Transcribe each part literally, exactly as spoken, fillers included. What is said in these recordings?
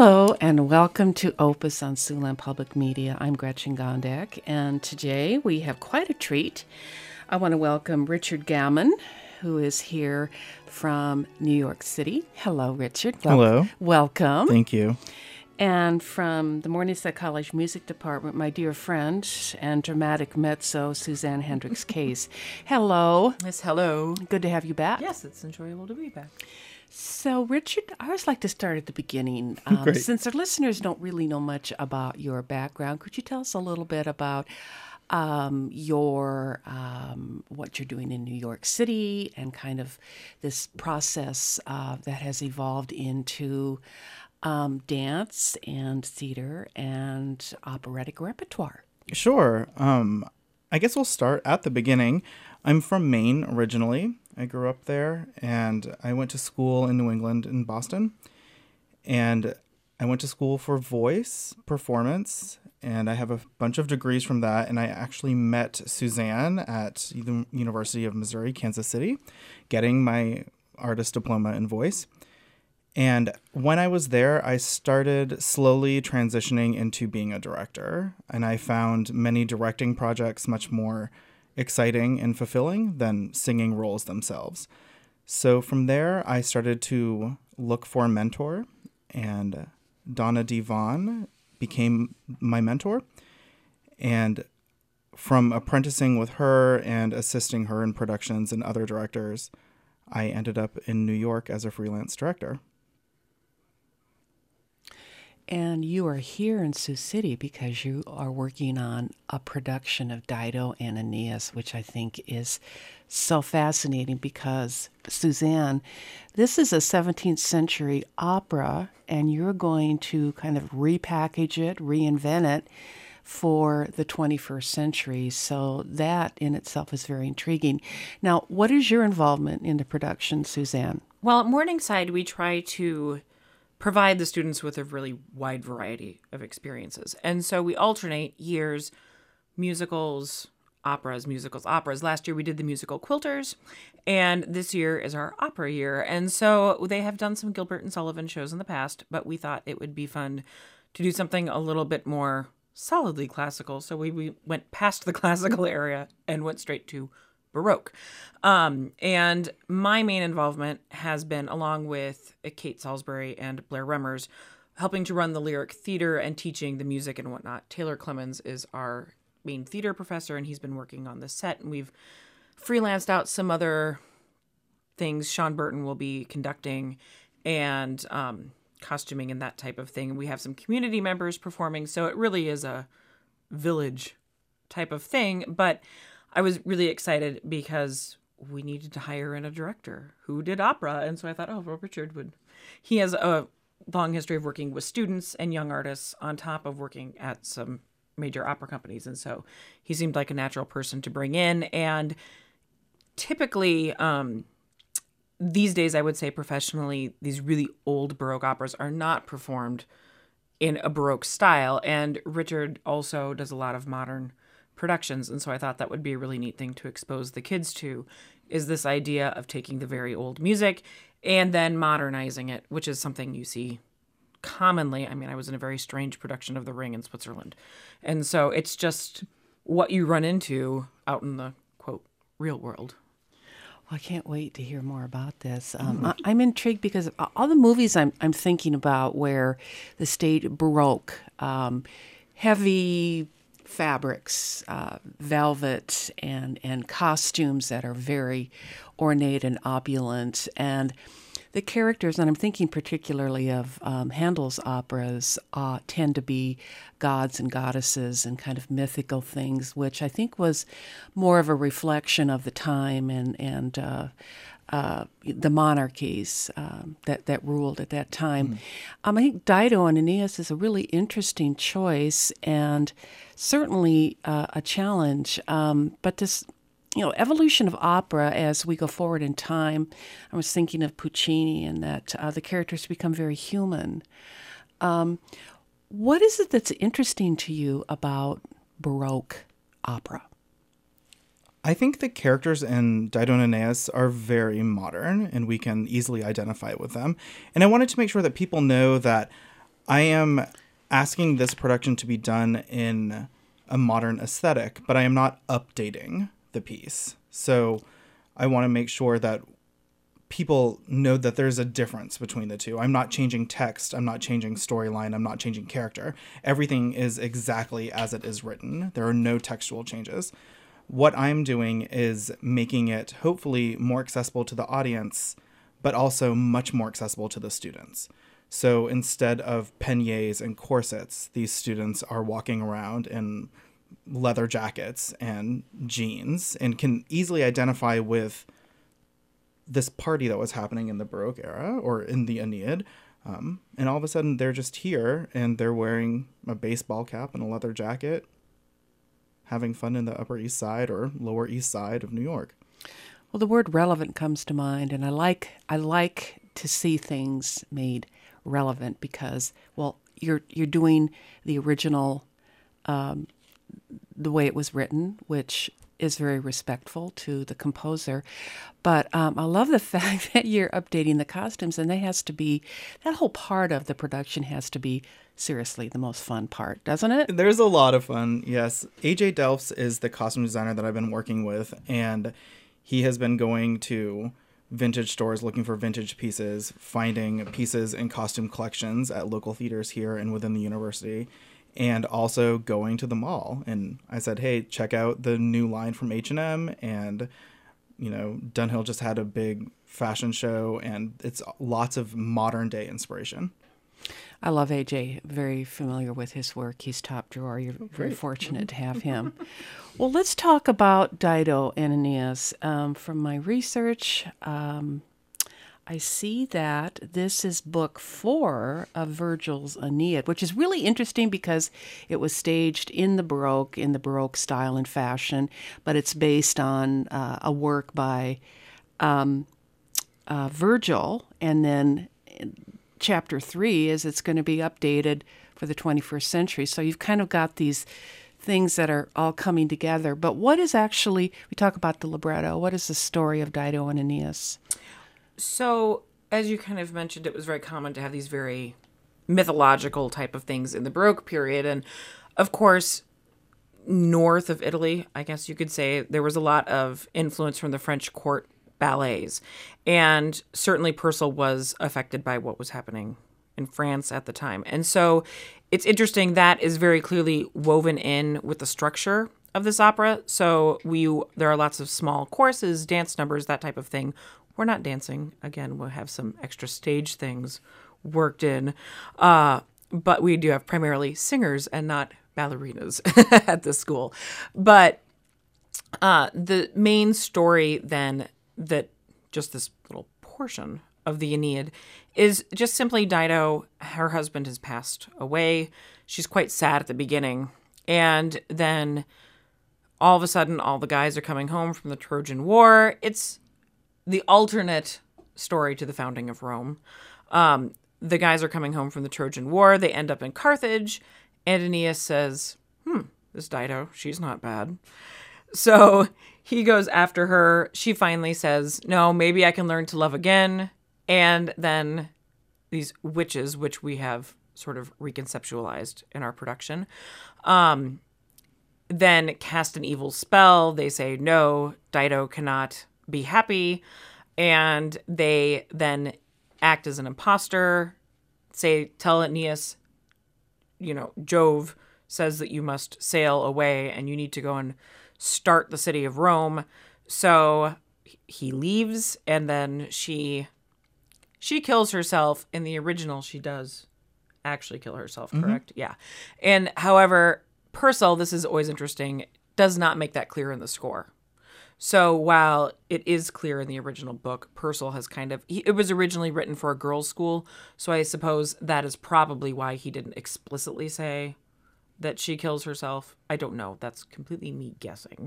Hello and welcome to Opus on Siouxland Public Media. I'm Gretchen Gondek, and today we have quite a treat. I want to welcome Richard Gammon, who is here from New York City. Hello, Richard. Wel- Hello. Welcome. Thank you. And from the Morningside College Music Department, my dear friend and dramatic mezzo, Suzanne Hendricks Case. Hello. Yes, hello. Good to have you back. Yes, it's enjoyable to be back. So, Richard, I always like to start at the beginning. Um, Great. Since our listeners don't really know much about your background, could you tell us a little bit about um, your um, what you're doing in New York City and kind of this process uh, that has evolved into um, dance and theater and operatic repertoire? Sure. Um, I guess we'll start at the beginning. I'm from Maine originally. I grew up there, and I went to school in New England in Boston. And I went to school for voice performance, and I have a bunch of degrees from that. And I actually met Suzanne at the University of Missouri, Kansas City, getting my artist diploma in voice. And when I was there, I started slowly transitioning into being a director. And I found many directing projects much more exciting and fulfilling than singing roles themselves. So from there, I started to look for a mentor, and Donna D. Vaughn became my mentor. And from apprenticing with her and assisting her in productions and other directors, I ended up in New York as a freelance director. And you are here in Sioux City because you are working on a production of Dido and Aeneas, which I think is so fascinating because, Suzanne, this is a seventeenth century opera, and you're going to kind of repackage it, reinvent it for the twenty-first century. So that in itself is very intriguing. Now, what is your involvement in the production, Suzanne? Well, at Morningside, we try to provide the students with a really wide variety of experiences. And so we alternate years, musicals, operas, musicals, operas. Last year we did the musical Quilters, and this year is our opera year. And so they have done some Gilbert and Sullivan shows in the past, but we thought it would be fun to do something a little bit more solidly classical. So we, we went past the classical area and went straight to Baroque. Um, and my main involvement has been, along with Kate Salisbury and Blair Remmers, helping to run the lyric theater and teaching the music and whatnot. Taylor Clemens is our main theater professor, and he's been working on the set, and we've freelanced out some other things. Sean Burton will be conducting and um, costuming and that type of thing. And we have some community members performing, so it really is a village type of thing. But I was really excited because we needed to hire in a director who did opera. And so I thought, oh, well, Richard would. He has a long history of working with students and young artists on top of working at some major opera companies. And so he seemed like a natural person to bring in. And typically, um, these days, I would say professionally, these really old Baroque operas are not performed in a Baroque style. And Richard also does a lot of modern productions, and so I thought that would be a really neat thing to expose the kids to, is this idea of taking the very old music and then modernizing it, which is something you see commonly. I mean, I was in a very strange production of The Ring in Switzerland, and so it's just what you run into out in the, quote, real world. Well, I can't wait to hear more about this. Um, I, I'm intrigued because all the movies I'm I'm thinking about where the stage Baroque, um, heavy fabrics, uh, velvet, and and costumes that are very ornate and opulent, and the characters, and I'm thinking particularly of um, Handel's operas, uh, tend to be gods and goddesses and kind of mythical things, which I think was more of a reflection of the time and and uh, uh, the monarchies um, that that ruled at that time. Mm. Um, I think Dido and Aeneas is a really interesting choice and certainly uh, a challenge. Um, but this, you know, evolution of opera as we go forward in time. I was thinking of Puccini and that uh, the characters become very human. Um, what is it that's interesting to you about Baroque opera? I think the characters in Dido and Aeneas are very modern, and we can easily identify with them. And I wanted to make sure that people know that I am asking this production to be done in a modern aesthetic, but I am not updating the piece. So I want to make sure that people know that there's a difference between the two. I'm not changing text. I'm not changing storyline. I'm not changing character. Everything is exactly as it is written. There are no textual changes. What I'm doing is making it hopefully more accessible to the audience, but also much more accessible to the students. So instead of peignets and corsets, these students are walking around in leather jackets and jeans and can easily identify with this party that was happening in the Baroque era or in the Aeneid. Um, and all of a sudden they're just here and they're wearing a baseball cap and a leather jacket, having fun in the Upper East Side or Lower East Side of New York. Well, the word relevant comes to mind, and I like I like to see things made relevant because, well, you're you're doing the original, um, the way it was written, which is very respectful to the composer. But um, I love the fact that you're updating the costumes, and that has to be, that whole part of the production has to be seriously the most fun part, doesn't it? There's a lot of fun, yes. A J Delphs is the costume designer that I've been working with, and he has been going to vintage stores looking for vintage pieces, finding pieces in costume collections at local theaters here and within the university, and also going to the mall. And I said, hey, check out the new line from H and M. And, you know, Dunhill just had a big fashion show, and it's lots of modern day inspiration. I love A J. Very familiar with his work. He's top drawer. You're Oh, very great. fortunate to have him. Well, let's talk about Dido and Aeneas. Um, from my research, um, I see that this is book four of Virgil's Aeneid, which is really interesting because it was staged in the Baroque, in the Baroque style and fashion, but it's based on uh, a work by um, uh, Virgil, and then chapter three is it's going to be updated for the twenty-first century. So you've kind of got these things that are all coming together. But what is actually, we talk about the libretto, what is the story of Dido and Aeneas? So, as you kind of mentioned, it was very common to have these very mythological type of things in the Baroque period. And of course, north of Italy, I guess you could say, there was a lot of influence from the French court ballets. And certainly Purcell was affected by what was happening in France at the time. And so it's interesting that is very clearly woven in with the structure of this opera. So we there are lots of small choruses, dance numbers, that type of thing. We're not dancing. Again, we'll have some extra stage things worked in. Uh, but we do have primarily singers and not ballerinas at this school. But uh, the main story then, that just this little portion of the Aeneid, is just simply Dido. Her husband has passed away. She's quite sad at the beginning. And then all of a sudden, all the guys are coming home from the Trojan War. It's the alternate story to the founding of Rome. Um, the guys are coming home from the Trojan War. They end up in Carthage. And Aeneas says, hmm, this Dido, she's not bad. So he goes after her. She finally says, no, maybe I can learn to love again. And then these witches, which we have sort of reconceptualized in our production, um, then cast an evil spell. They say, no, Dido cannot be happy. And they then act as an imposter, say, tell Aeneas, you know, Jove says that you must sail away and you need to go and start the city of Rome. So he leaves, and then she she kills herself. In the original, she does actually kill herself, correct? Mm-hmm. Yeah. And however, Purcell, this is always interesting, does not make that clear in the score. So while it is clear in the original book, Purcell has kind of, he, it was originally written for a girls' school, so I suppose that is probably why he didn't explicitly say that she kills herself. I don't know. That's completely me guessing.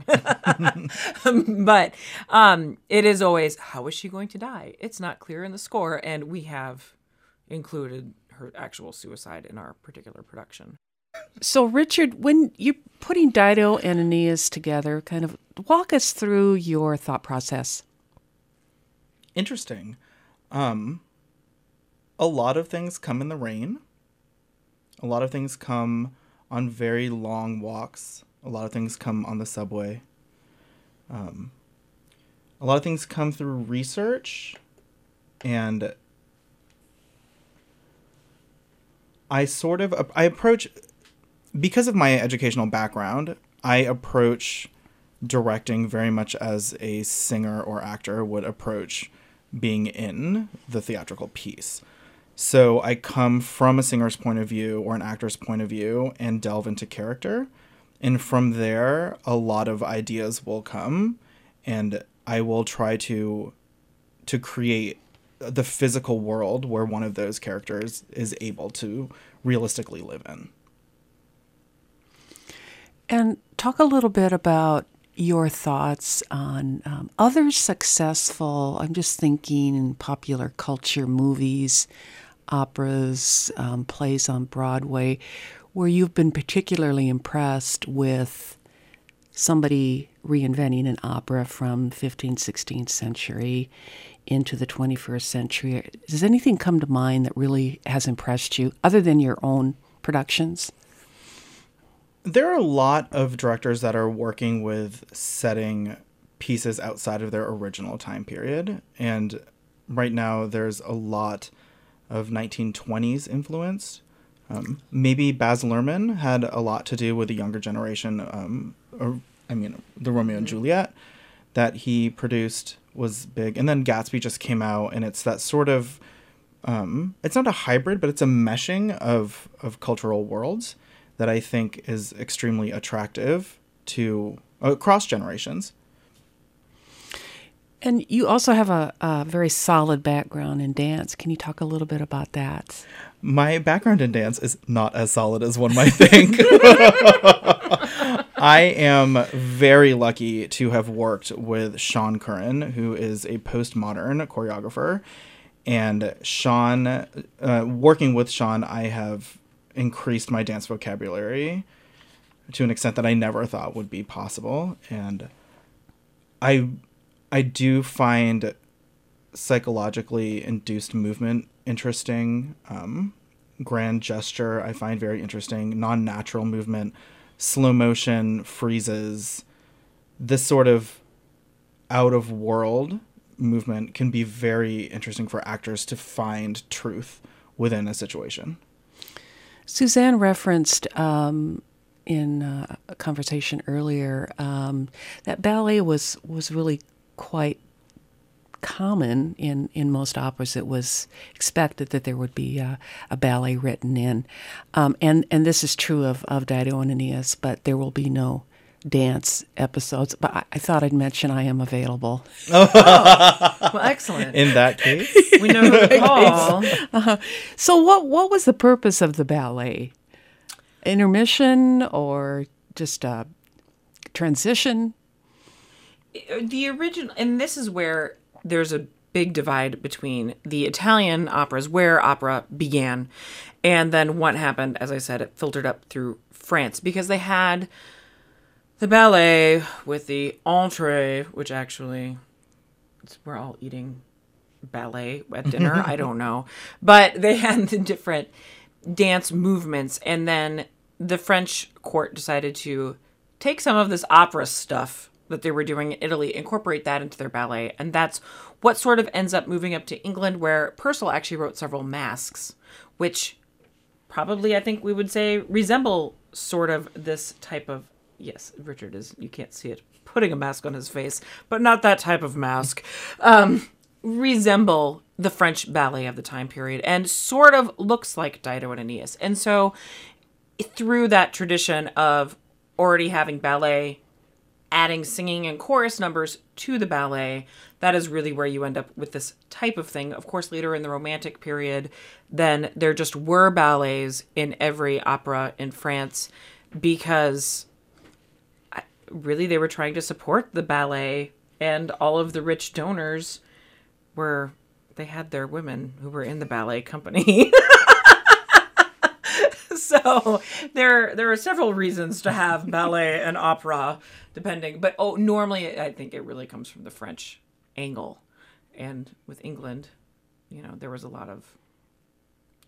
But um, it is always, how is she going to die? It's not clear in the score, and we have included her actual suicide in our particular production. So, Richard, when you're putting Dido and Aeneas together, kind of walk us through your thought process. Interesting. Um, a lot of things come in the rain. A lot of things come on very long walks. A lot of things come on the subway. Um, a lot of things come through research, and I sort of I approach, because of my educational background, I approach directing very much as a singer or actor would approach being in the theatrical piece. So I come from a singer's point of view or an actor's point of view and delve into character. And from there, a lot of ideas will come, and I will try to to create the physical world where one of those characters is able to realistically live in. And talk a little bit about your thoughts on um, other successful, I'm just thinking in popular culture, movies, operas, um, plays on Broadway, where you've been particularly impressed with somebody reinventing an opera from fifteenth, sixteenth century into the twenty-first century. Does anything come to mind that really has impressed you, other than your own productions? There are a lot of directors that are working with setting pieces outside of their original time period. And right now there's a lot of nineteen twenties influence. Um, maybe Baz Luhrmann had a lot to do with the younger generation. Um, or, I mean, the Romeo and Juliet that he produced was big. And then Gatsby just came out, and it's that sort of, um, it's not a hybrid, but it's a meshing of, of cultural worlds that I think is extremely attractive to across generations. And you also have a, a very solid background in dance. Can you talk a little bit about that? My background in dance is not as solid as one might think. I am very lucky to have worked with Sean Curran, who is a postmodern choreographer. And Sean, uh, working with Sean, I have increased my dance vocabulary to an extent that I never thought would be possible. And I I do find psychologically induced movement interesting. Um, grand gesture I find very interesting. Non-natural movement, slow motion, freezes. This sort of out-of-world movement can be very interesting for actors to find truth within a situation. Suzanne referenced um, in uh, a conversation earlier um, that ballet was, was really quite common in, in most operas. It was expected that there would be uh, a ballet written in. Um, and, and this is true of, of Dido and Aeneas, but there will be no dance episodes. But I, I thought I'd mention I am available. Oh, well, excellent. In that case. We know who to call. Uh, so what, what was the purpose of the ballet? Intermission or just a transition? The original, and this is where there's a big divide between the Italian operas, where opera began, and then what happened. As I said, it filtered up through France because they had the ballet with the entree, which actually it's, we're all eating ballet at dinner. I don't know, but they had the different dance movements, and then the French court decided to take some of this opera stuff that they were doing in Italy, incorporate that into their ballet. And that's what sort of ends up moving up to England, where Purcell actually wrote several masques, which probably, I think we would say, resemble sort of this type of, yes, Richard is, you can't see it, putting a mask on his face, but not that type of mask, um, resemble the French ballet of the time period and sort of looks like Dido and Aeneas. And so through that tradition of already having ballet, adding singing and chorus numbers to the ballet, that is really where you end up with this type of thing. Of course, later in the Romantic period, then there just were ballets in every opera in France because really they were trying to support the ballet, and all of the rich donors were, they had their women who were in the ballet company. So there there are several reasons to have ballet and opera, depending. But oh, normally I think it really comes from the French angle. And with England, you know, there was a lot of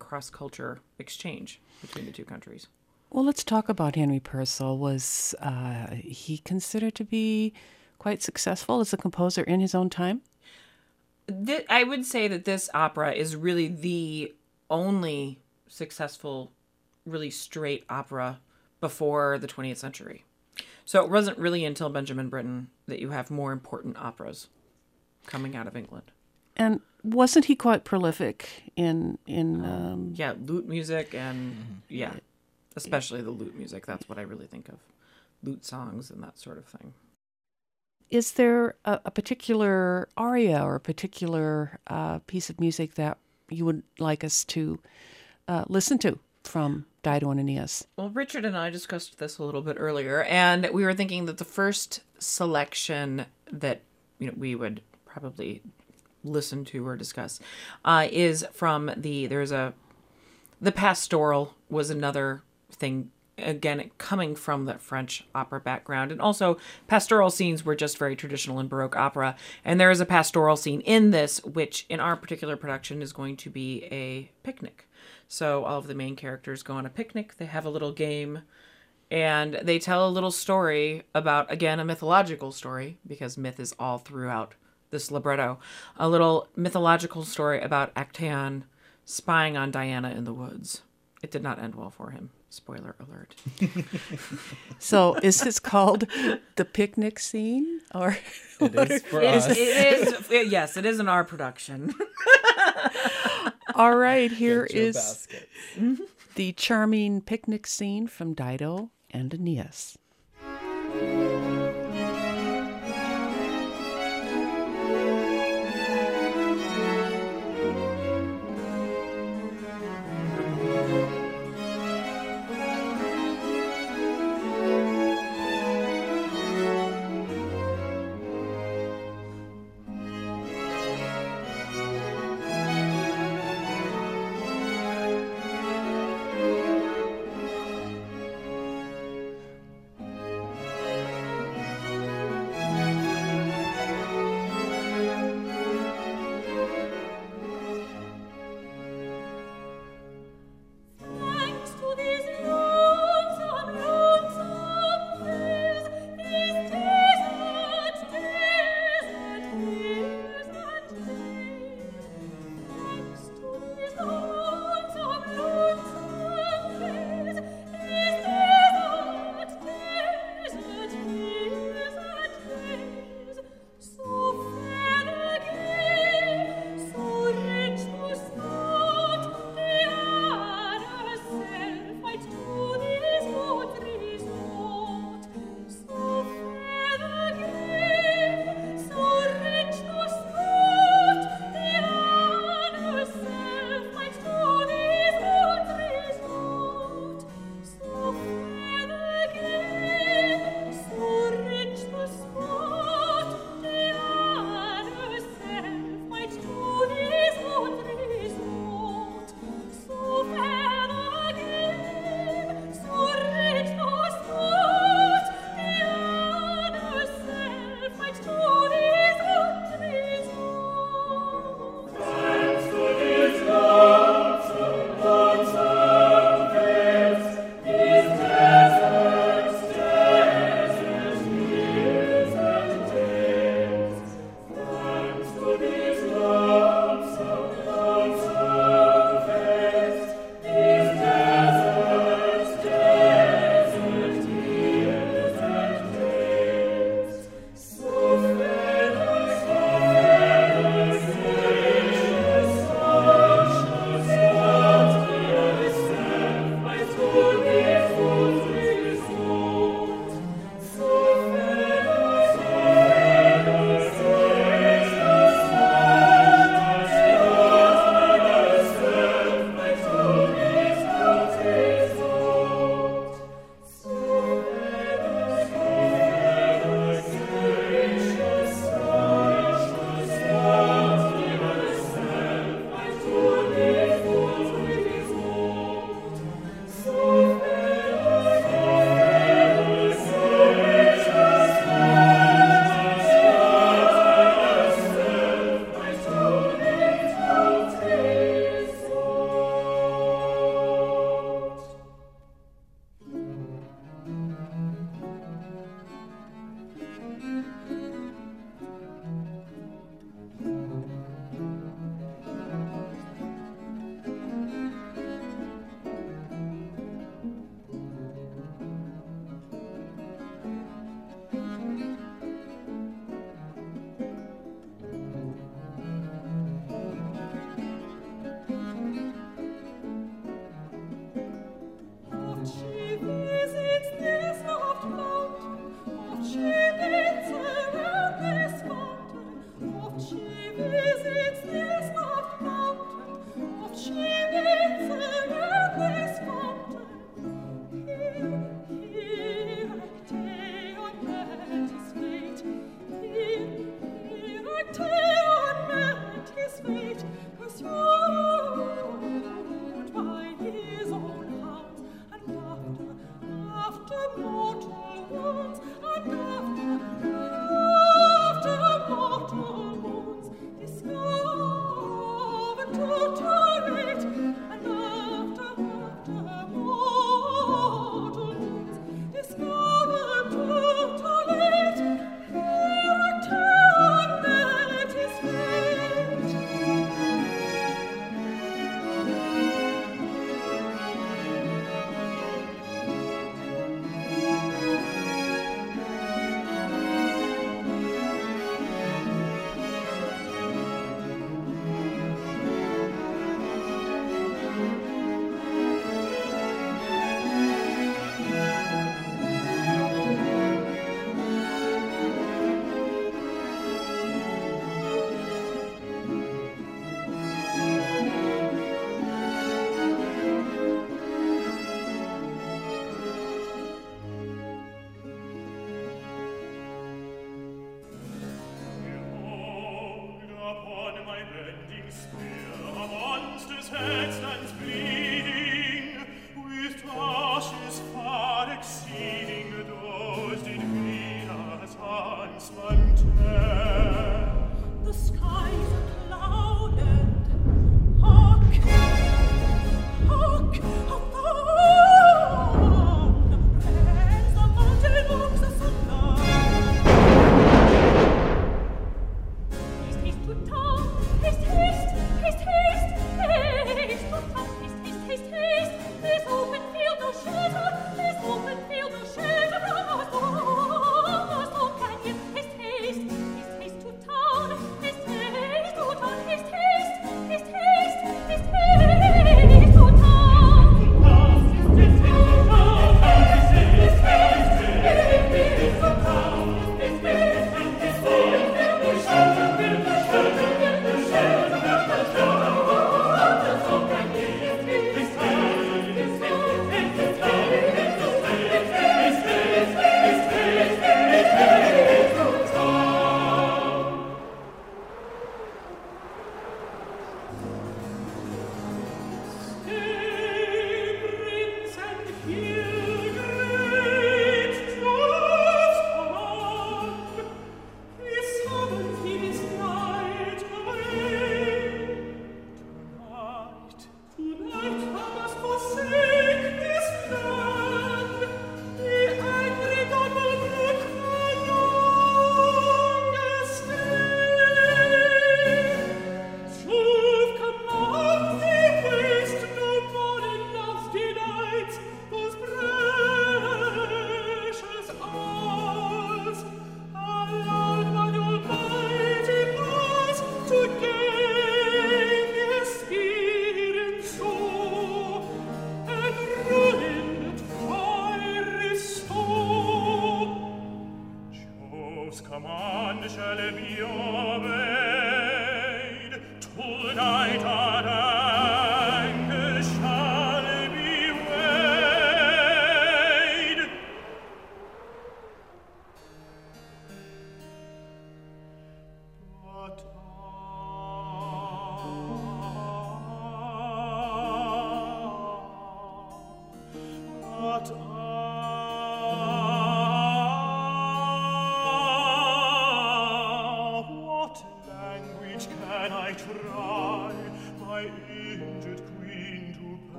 cross-culture exchange between the two countries. Well, let's talk about Henry Purcell. Was uh, he considered to be quite successful as a composer in his own time? Th- I would say that this opera is really the only successful, really straight opera before the twentieth century. So it wasn't really until Benjamin Britten that you have more important operas coming out of England. And wasn't he quite prolific in in? Um, Yeah, lute music and yeah, especially the lute music. That's what I really think of. Lute songs and that sort of thing. Is there a, a particular aria or a particular uh, piece of music that you would like us to uh, listen to from Dido and Aeneas? Well, Richard and I discussed this a little bit earlier, and we were thinking that the first selection that you know we would probably listen to or discuss uh, is from the there's a the pastoral was another thing, again coming from the French opera background, and also pastoral scenes were just very traditional in Baroque opera, and there is a pastoral scene in this which in our particular production is going to be a picnic. So all of the main characters go on a picnic, they have a little game, and they tell a little story about, again, a mythological story, because myth is all throughout this libretto, a little mythological story about Actaeon spying on Diana in the woods. It did not end well for him. Spoiler alert. So is this called the picnic scene? Or It is for It is, us. it is, it- yes, it is in our production. all right, here Get your is basket. the charming picnic scene from Dido and Aeneas.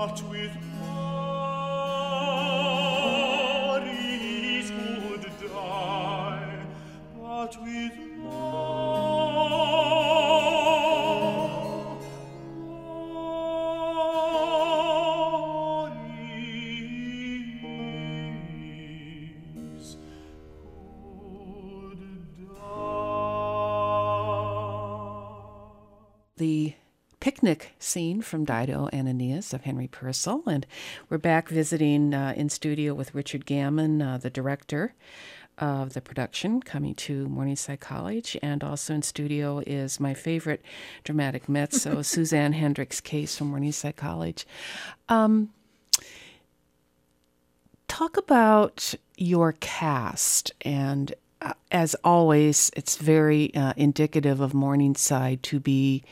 but with Mary's would die, but with Mary's would die. The picnic scene from Dido and Aeneas of Henry Purcell. And we're back visiting uh, in studio with Richard Gammon, uh, the director of the production, coming to Morningside College. And also in studio is my favorite dramatic mezzo, Suzanne Hendricks Case from Morningside College. Um, talk about your cast. And uh, as always, it's very uh, indicative of Morningside to be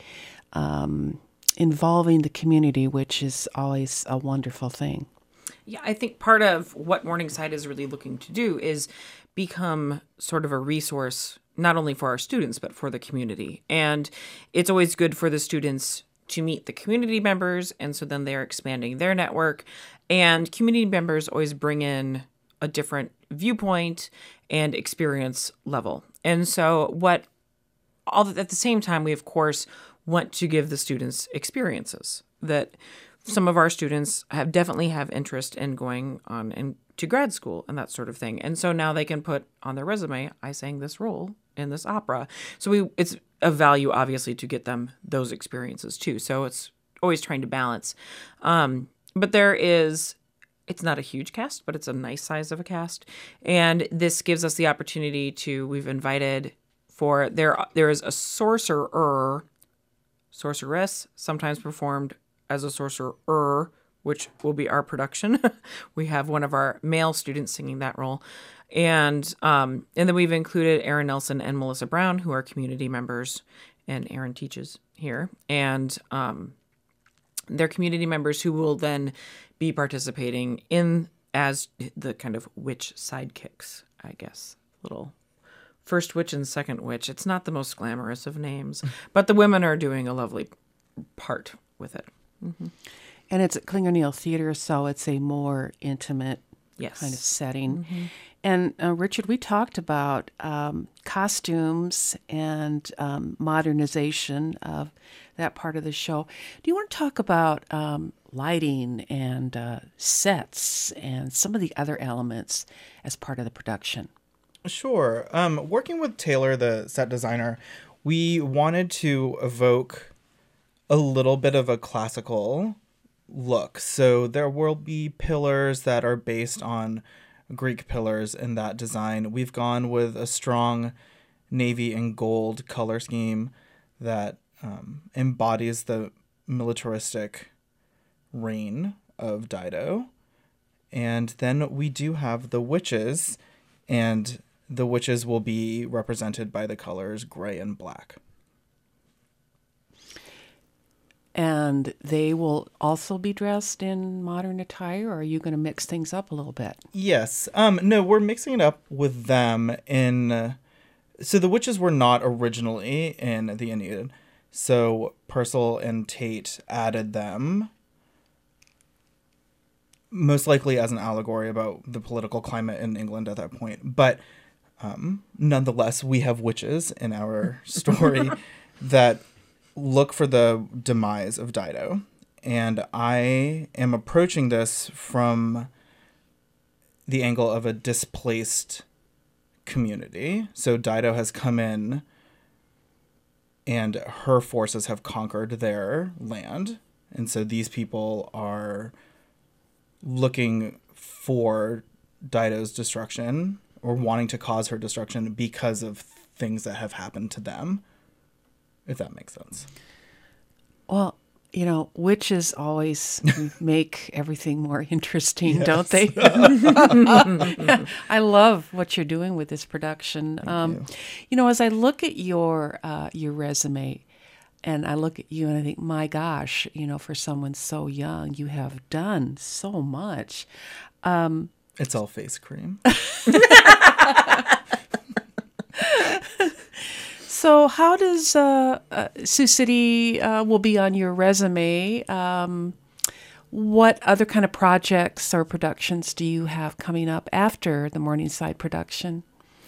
Um, involving the community, which is always a wonderful thing. Yeah, I think part of what Morningside is really looking to do is become sort of a resource, not only for our students, but for the community. And it's always good for the students to meet the community members, and so then they're expanding their network. And community members always bring in a different viewpoint and experience level. And so what, all at the same time, we, of course, want to give the students experiences that some of our students have definitely have interest in going on in, to grad school and that sort of thing. And so now they can put on their resume, I sang this role in this opera. So we it's a value, obviously, to get them those experiences too. So it's always trying to balance. Um, but there is, it's not a huge cast, but it's a nice size of a cast. And this gives us the opportunity to, we've invited for, there there is a sorcerer, sorceress, sometimes performed as a sorcerer, which will be our production. We have one of our male students singing that role. And um, and then we've included Aaron Nelson and Melissa Brown, who are community members, and Aaron teaches here. And um, they're community members who will then be participating in as the kind of witch sidekicks, I guess, little first witch and second witch. It's not the most glamorous of names, but the women are doing a lovely part with it. Mm-hmm. And it's at Klinger Neal Theater, so it's a more intimate Yes. kind of setting. Mm-hmm. And uh, Richard, we talked about um, costumes and um, modernization of that part of the show. Do you want to talk about um, lighting and uh, sets and some of the other elements as part of the production? Sure. Um, working with Taylor, the set designer, we wanted to evoke a little bit of a classical look. So there will be pillars that are based on Greek pillars in that design. We've gone with a strong navy and gold color scheme that um, embodies the militaristic reign of Dido. And then we do have the witches, and the witches will be represented by the colors gray and black. And they will also be dressed in modern attire, or are you going to mix things up a little bit? Yes. Um, no, we're mixing it up with them in... Uh, so the witches were not originally in the Aeneid. So Purcell and Tate added them, most likely as an allegory about the political climate in England at that point. But um, nonetheless, we have witches in our story that look for the demise of Dido. And I am approaching this from the angle of a displaced community. So Dido has come in and her forces have conquered their land. And so these people are looking for Dido's destruction, or wanting to cause her destruction because of things that have happened to them, if that makes sense. Well, you know, witches always make everything more interesting, Yes. don't they? I love what you're doing with this production. Um, you. you know, as I look at your uh, your resume, and I look at you and I think, my gosh, you know, for someone so young, you have done so much. Um, It's all face cream. So how does uh, uh, Sioux City uh, will be on your resume? Um, what other kind of projects or productions do you have coming up after the Morningside production?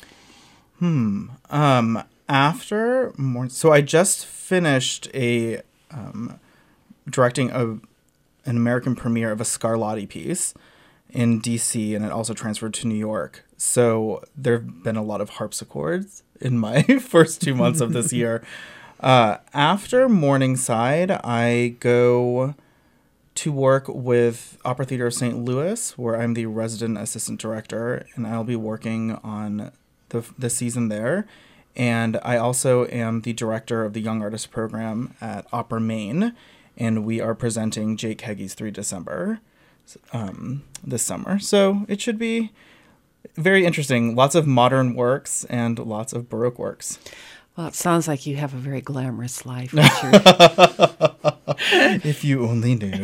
Um, after more, so I just finished a um, directing a an American premiere of a Scarlatti piece in D C, and it also transferred to New York. So there have been a lot of harpsichords in my first two months of this year. Uh, after Morningside, I go to work with Opera Theater of Saint Louis, where I'm the resident assistant director, and I'll be working on the the season there. And I also am the director of the Young Artist Program at Opera Maine, and we are presenting Jake Heggie's Three December um, this summer. So it should be very interesting. Lots of modern works and lots of Baroque works. Well, it sounds like you have a very glamorous life, Richard. If you only knew.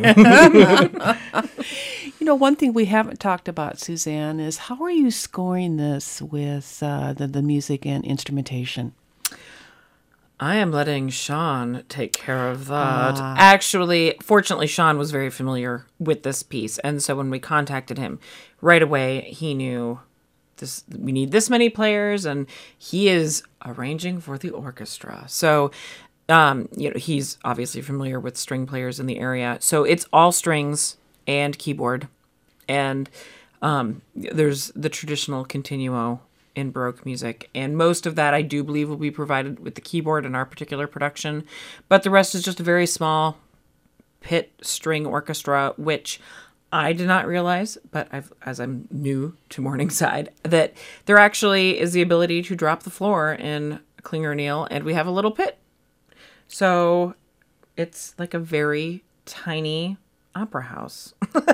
You know, one thing we haven't talked about, Suzanne, is how are you scoring this with uh, the, the music and instrumentation? I am letting Sean take care of that. Ah. Actually, fortunately, Sean was very familiar with this piece. And so when we contacted him right away, he knew this. We need this many players, and he is arranging for the orchestra. So, um, you know, he's obviously familiar with string players in the area. So it's all strings and keyboard. And um, there's the traditional continuo in Baroque music. And most of that, I do believe, will be provided with the keyboard in our particular production. But the rest is just a very small pit string orchestra, which I did not realize, but I've, as I'm new to Morningside, that there actually is the ability to drop the floor in Klinger Neal, and we have a little pit. So it's like a very tiny opera house.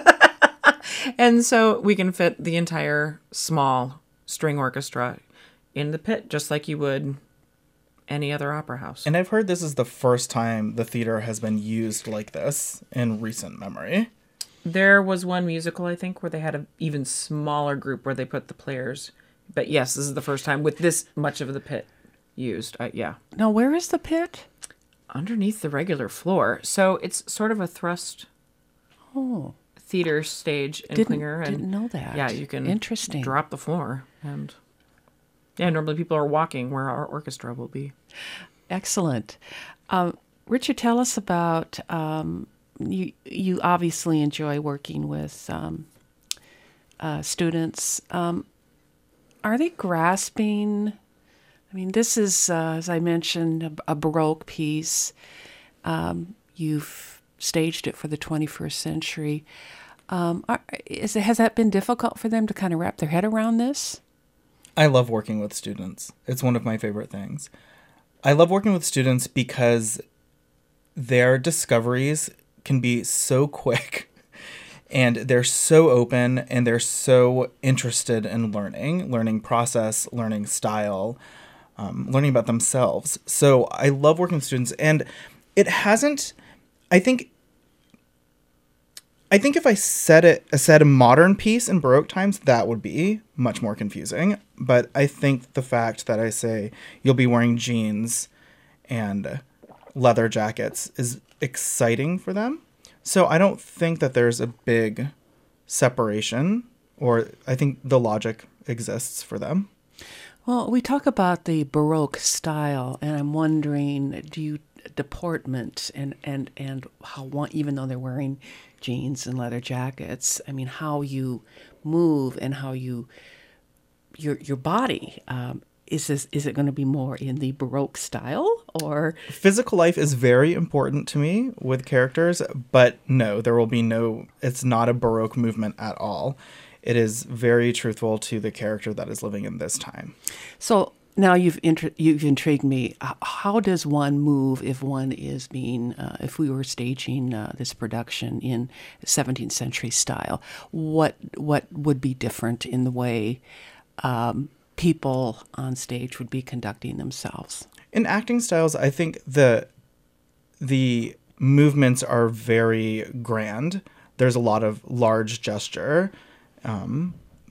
And so we can fit the entire small string orchestra in the pit, just like you would any other opera house. And I've heard this is the first time the theater has been used like this in recent memory. There was one musical, I think, where they had an even smaller group where they put the players. But yes, this is the first time with this much of the pit used. Uh, yeah. Now, where is the pit? Underneath the regular floor. So it's sort of a thrust Oh, theater stage in didn't, Klinger. And didn't know that. yeah, you can Interesting. drop the floor. And yeah, normally people are walking where our orchestra will be. Excellent. Um, Richard, tell us about, um, you, you obviously enjoy working with um, uh, students. Um, are they grasping? I mean, this is, uh, as I mentioned, a, a Baroque piece. Um, you've staged it for the twenty-first century. Um, are, is it, has that been difficult for them to kind of wrap their head around this? I love working with students. It's one of my favorite things. I love working with students because their discoveries can be so quick and they're so open and they're so interested in learning, learning process, learning style, um, learning about themselves. So I love working with students, and it hasn't, I think, I think if I said it, said a modern piece in Baroque times, that would be much more confusing. But I think the fact that I say you'll be wearing jeans and leather jackets is exciting for them. So I don't think that there's a big separation, or I think the logic exists for them. Well, we talk about the Baroque style, and I'm wondering, do you deportment and and and how one, even though they're wearing jeans and leather jackets, I mean, how you move and how you your your body, um, is this is it going to be more in the Baroque style, or Physical life is very important to me with characters, but no, there will be no, it's not a Baroque movement at all. It is very truthful to the character that is living in this time. so? Now you've intri- you've intrigued me. H- How does one move if one is being, uh, if we were staging uh, this production in seventeenth century style? What what would be different in the way um, people on stage would be conducting themselves? In acting styles, I think the the movements are very grand. There's a lot of large gesture. Um,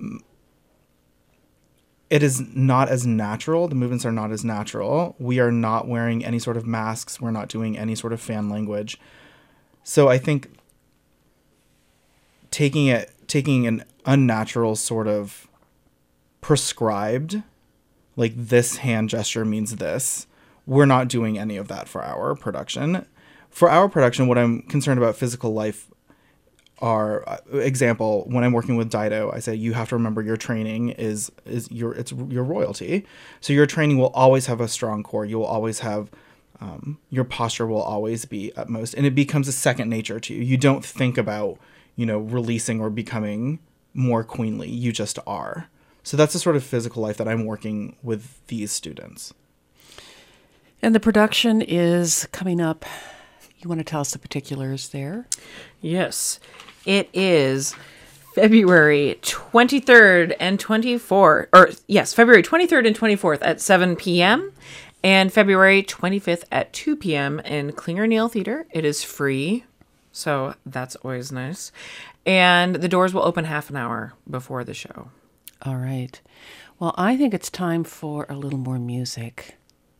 it is not as natural. The movements are not as natural. We are not wearing any sort of masks. We're not doing any sort of fan language. So I think taking it taking an unnatural sort of prescribed, like this hand gesture means this. We're not doing any of that for our production. For our production, what I'm concerned about physical life are, uh, example, when I'm working with Dido, I say you have to remember your training is is your it's your royalty. So your training will always have a strong core. You will always have um, your posture will always be utmost, and it becomes a second nature to you. You don't think about, you know, releasing or becoming more queenly. You just are. So that's the sort of physical life that I'm working with these students. And the production is coming up. You want to tell us the particulars there? Yes, it is February twenty-third and twenty-fourth, or yes, February twenty-third and twenty-fourth at seven p.m. and February twenty-fifth at two p.m. in Klinger Neal Theater. It is free, so that's always nice. And the doors will open half an hour before the show. All right. Well, I think it's time for a little more music.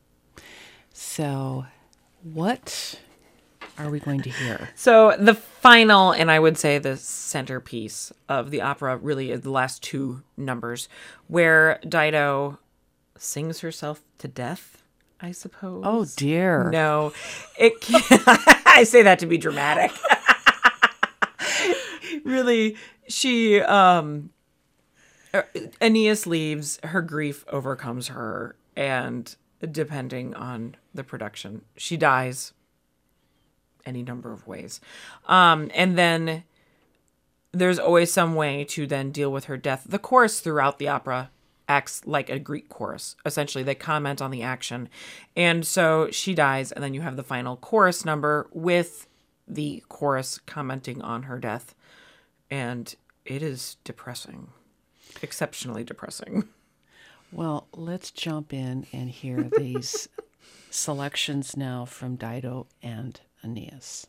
So, what are we going to hear? So the final, and I would say the centerpiece of the opera really is the last two numbers, where Dido sings herself to death, I suppose. Oh, dear. No, it can't. I say that to be dramatic. Really, she, um, Aeneas leaves, her grief overcomes her, and depending on the production, she dies any number of ways. Um, and then there's always some way to then deal with her death. The chorus throughout the opera acts like a Greek chorus. Essentially, they comment on the action. And so she dies, and then you have the final chorus number with the chorus commenting on her death. And it is depressing. Exceptionally depressing. Well, let's jump in and hear these selections now from Dido and Aeneas.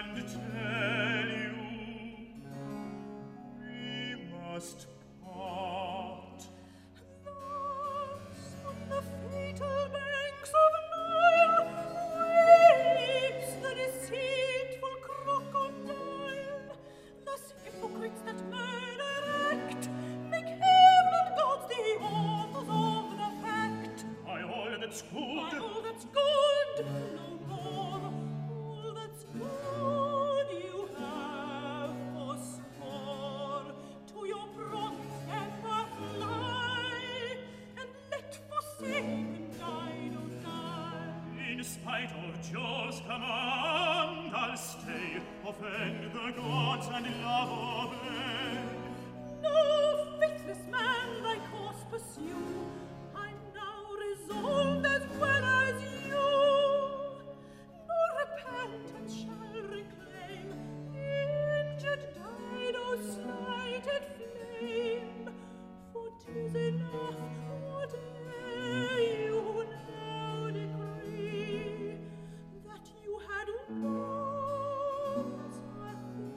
and tell you we must part. Thus on the fatal banks of Nile weeps the deceitful crocodile. Thus hypocrites that murder act make heaven and gods the authors of the fact. By all that's By good, all that's good, no more. All that's good you have forsworn. To your promise ever fly, and let forsaken Dido die. in spite of Jove's command, I'll stay, offend the gods and love obey. No faithless man thy course pursue. I'm now resolved as well as you. No repentance shall reclaim injured Dido's slighted flame. For 'tis enough whate'er you now decree, that you had once a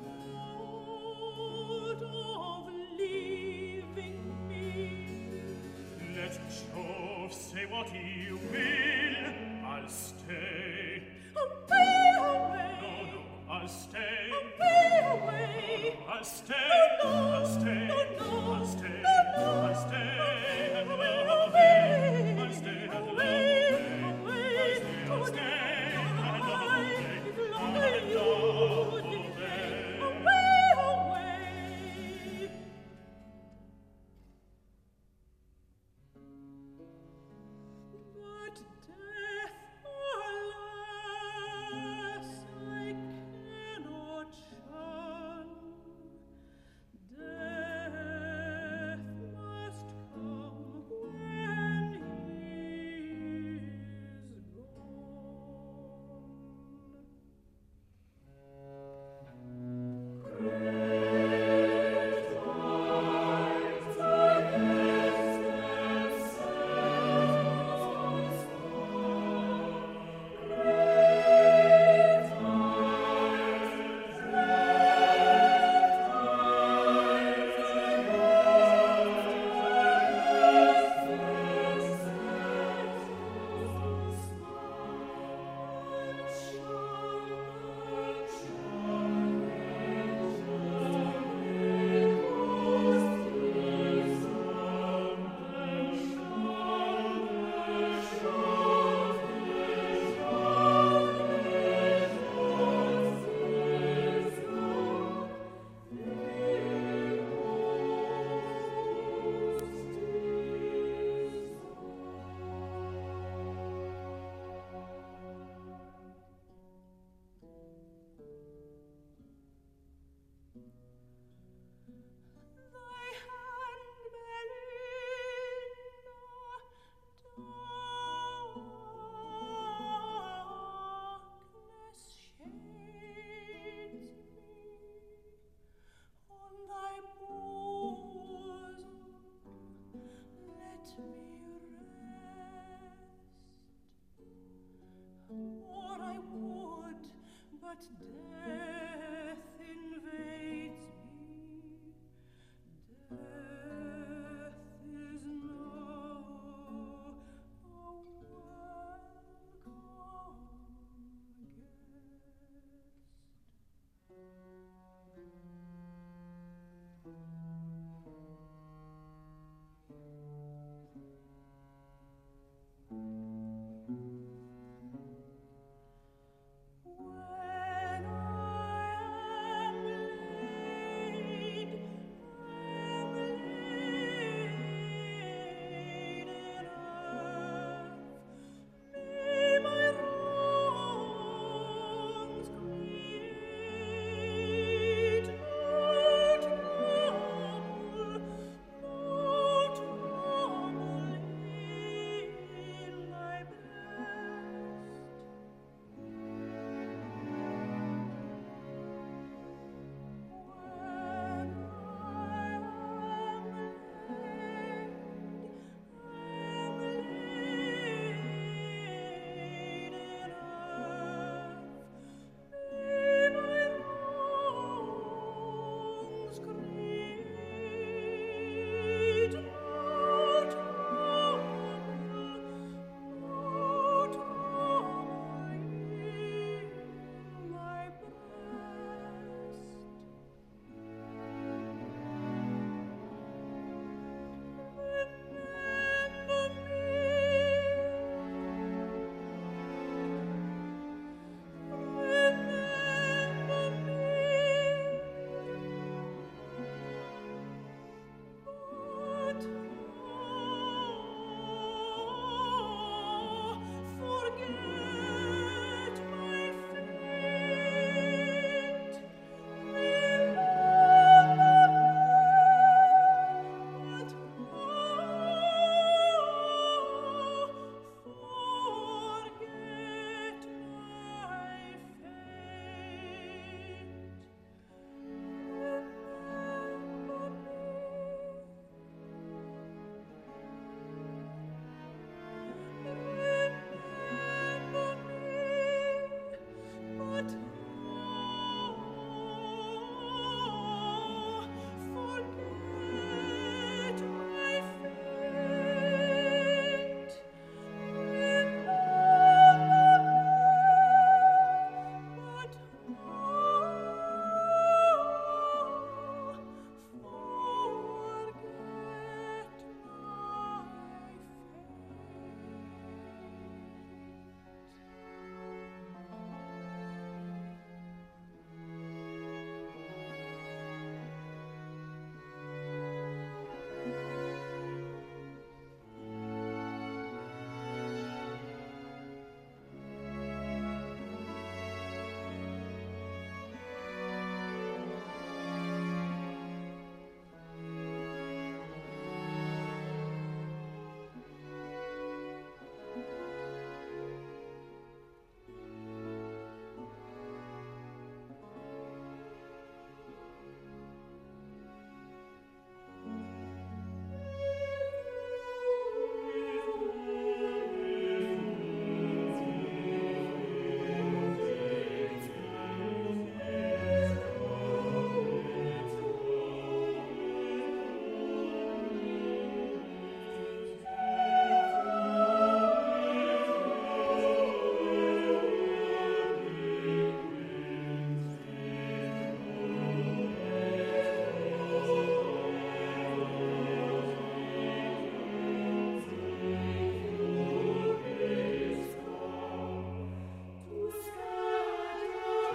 thought of leaving me. Let Jove say what he will, I'll stay. Away, away, No, no, I'll stay. away, away. I'll stay. No, no, I'll stay. no, no, I'll stay. no, no. I'll stay and Away, love away, obey. I'll stay and love away, obey. away, I'll stay, I'll stay and love obey. if longer And you love delay. obey. Away, away. But death, alas, I cannot shun. Death must come when he is gone. Thy hand, Belinda, darkness shades me. On thy bosom let me rest. Or I would, but death invades me. Death is now a welcome guest. When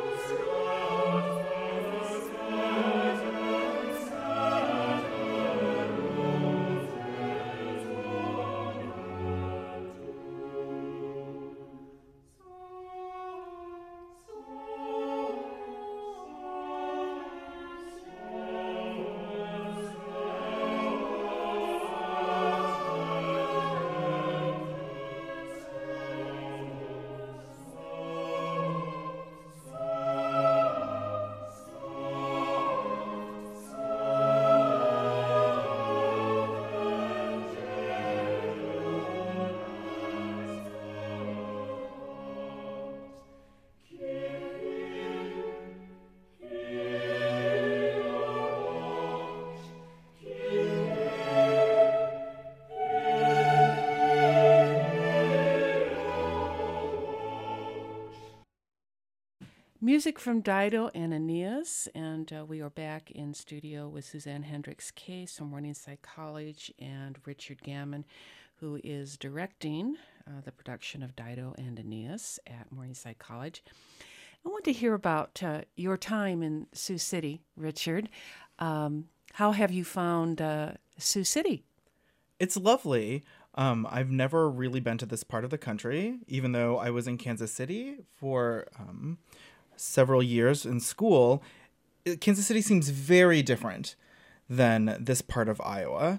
Music from Dido and Aeneas, and uh, we are back in studio with Suzanne Hendricks Case from Morningside College and Richard Gammon, who is directing uh, the production of Dido and Aeneas at Morningside College. I want to hear about uh, your time in Sioux City, Richard. Um, how have you found uh, Sioux City? It's lovely. Um, I've never really been to this part of the country, even though I was in Kansas City for um, several years in school. Kansas City seems very different than this part of Iowa.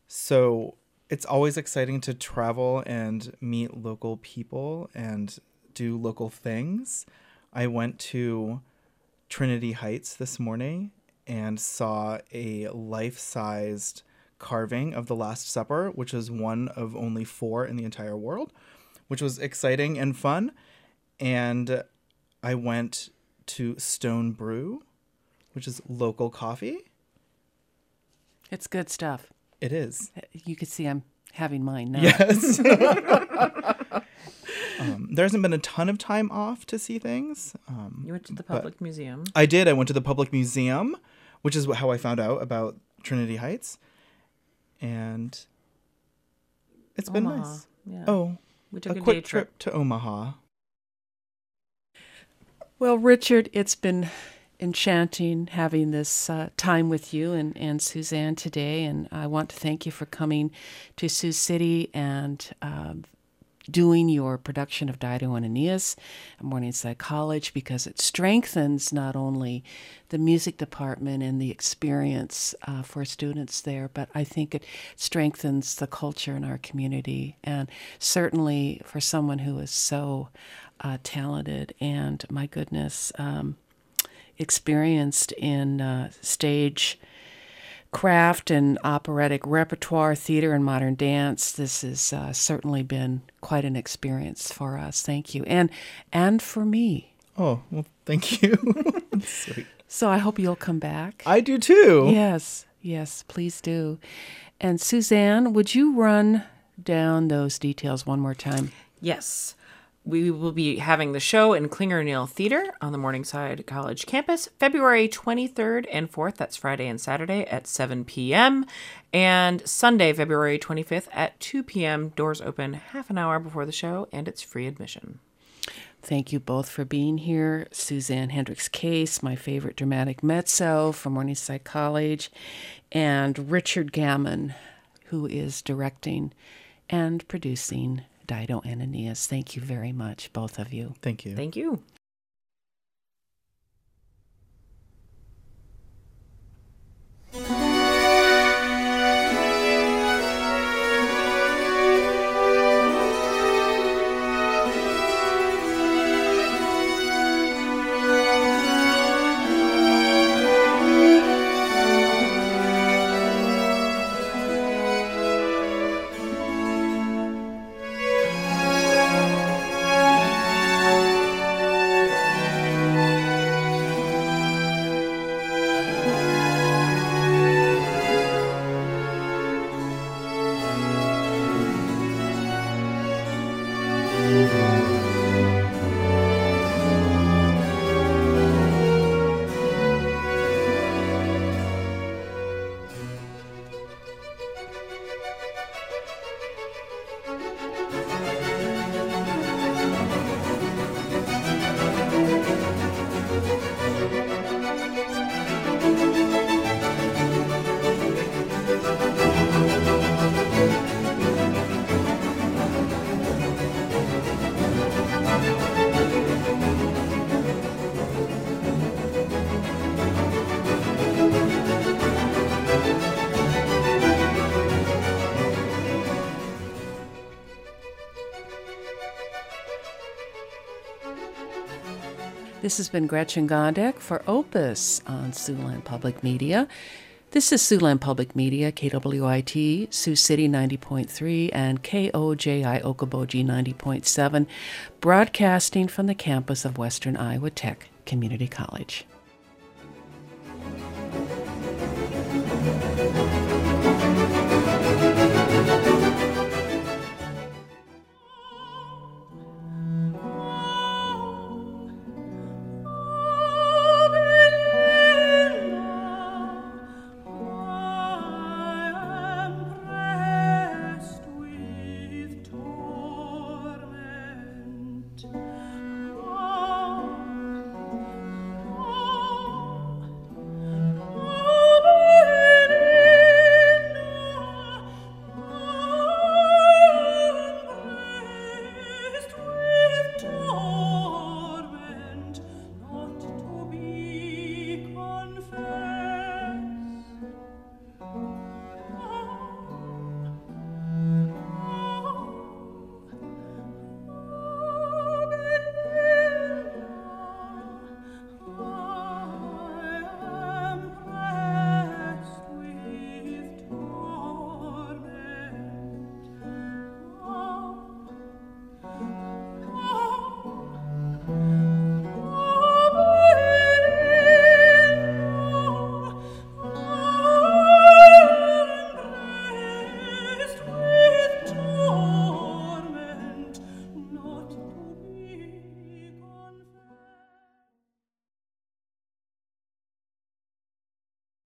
So it's always exciting to travel and meet local people and do local things. I went to Trinity Heights this morning and saw a life-sized carving of the Last Supper, which is one of only four in the entire world, which was exciting and fun. And I went to Stone Brew, which is local coffee. It's good stuff. It is. You can see I'm having mine now. Yes. um, there hasn't been a ton of time off to see things. Um, You went to the public museum. I did. I went to the public museum, which is how I found out about Trinity Heights. And it's been Omaha, nice. yeah. Oh, We took a a, quick day trip. trip. to Omaha. Well, Richard, it's been enchanting having this uh, time with you and, and Suzanne today, and I want to thank you for coming to Sioux City and um, doing your production of Dido and Aeneas at Morningside College, because it strengthens not only the music department and the experience uh, for students there, but I think it strengthens the culture in our community. And certainly for someone who is so uh, talented and, my goodness, um, experienced in uh, stage craft and operatic repertoire, theater and modern dance, this has uh, certainly been quite an experience for us. Thank you. And and for me. Oh, well, thank you. Sweet. So I hope you'll come back. I do too. Yes, yes, please do. And Suzanne, would you run down those details one more time? Yes. We will be having the show in Klinger Neal Theater on the Morningside College campus, February twenty-third and fourth. That's Friday and Saturday at seven p.m. And Sunday, February twenty-fifth at two p.m. Doors open half an hour before the show, and it's free admission. Thank you both for being here. Suzanne Hendricks Case, my favorite dramatic mezzo from Morningside College, and Richard Gammon, who is directing and producing Dido and Aeneas. Thank you very much, both of you. Thank you. Thank you. This has been Gretchen Gondek for Opus on Siouxland Public Media. This is Siouxland Public Media, K W I T, Sioux City ninety point three, and K O J I Okoboji ninety point seven, broadcasting from the campus of Western Iowa Tech Community College.